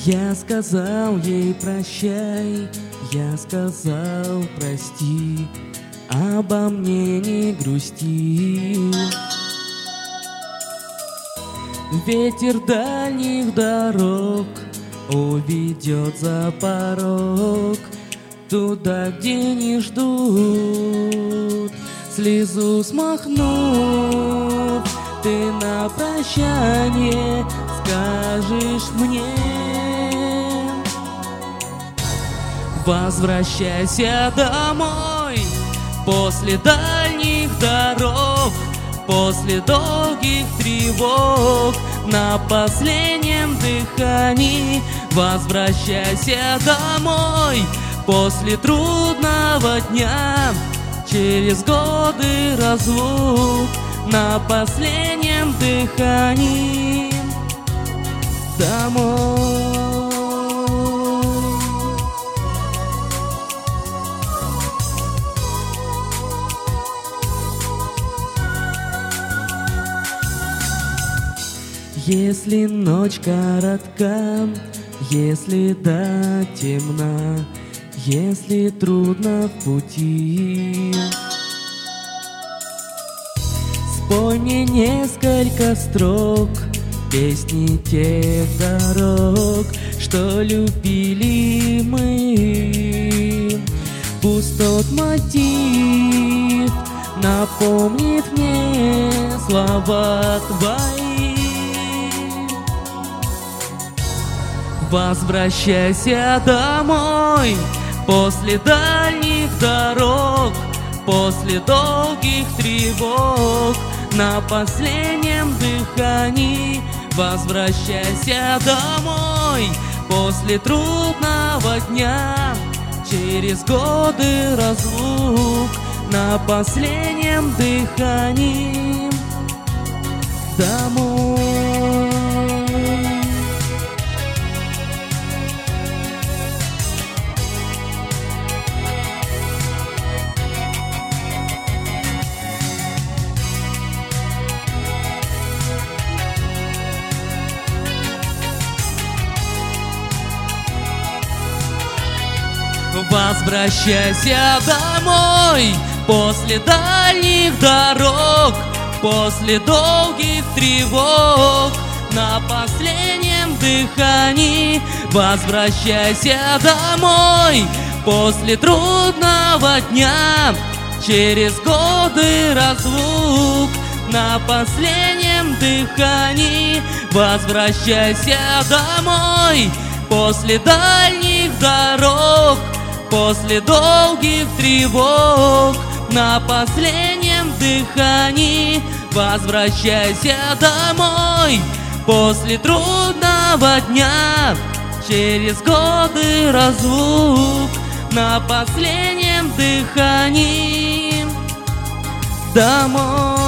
Я сказал ей прощай, я сказал прости, обо мне не грусти. Ветер дальних дорог уведет за порог, туда, где не ждут. Слезу смахнув, ты на прощание скажешь мне: возвращайся домой после дальних дорог, после долгих тревог, на последнем дыхании. Возвращайся домой после трудного дня, через годы разлук, на последнем дыхании. Домой. Если ночь коротка, если да темна, если трудно в пути, спой мне несколько строк песни тех дорог, что любили мы. Пусть тот мотив напомнит мне слова твои. Возвращайся домой после дальних дорог, после долгих тревог, на последнем дыхании. Возвращайся домой после трудного дня, через годы разлук, на последнем дыхании. Домой. Возвращайся домой после дальних дорог, после долгих тревог, на последнем дыхании. Возвращайся домой после трудного дня, через годы разлук, на последнем дыхании. Возвращайся домой после дальних дорог, после долгих тревог, на последнем дыхании. Возвращайся домой после трудного дня, через годы разлук, на последнем дыхании. Домой.